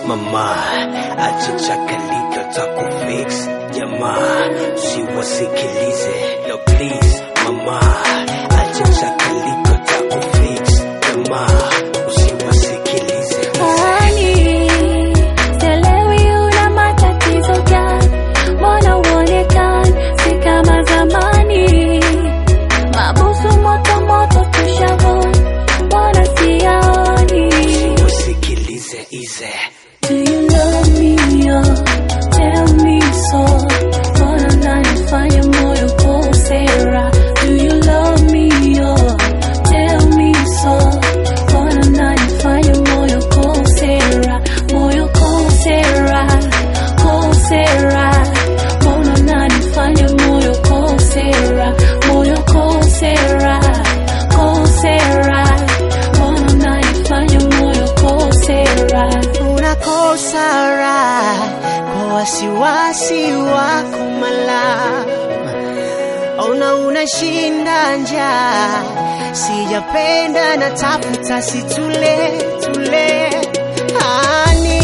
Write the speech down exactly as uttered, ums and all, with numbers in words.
mama, acha chakalika takufix jamaa, usiwasikilize no please mama, acha chakalika takufix jamaa, usiwasikilize honey, selewi una matatizo gani, mbona uonekani si kama zamani, mabusu moto moto tushavoni, mbona siyaoni, usiwasikilize ize. Do you love me, oh, tell me so, mbona unanifanya moyo kosera. Do you love me, oh, tell me so, mbona unanifanya moyo kosera. Moyo kosera, kosera, mbona unanifanya moyo kosera. Moyo kosera, kosera, mbona unanifanya moyo kosera. Unakosara kwa wasiwasi wako mala, ona unashinda njaa, sijapenda na tafuta situle tule hani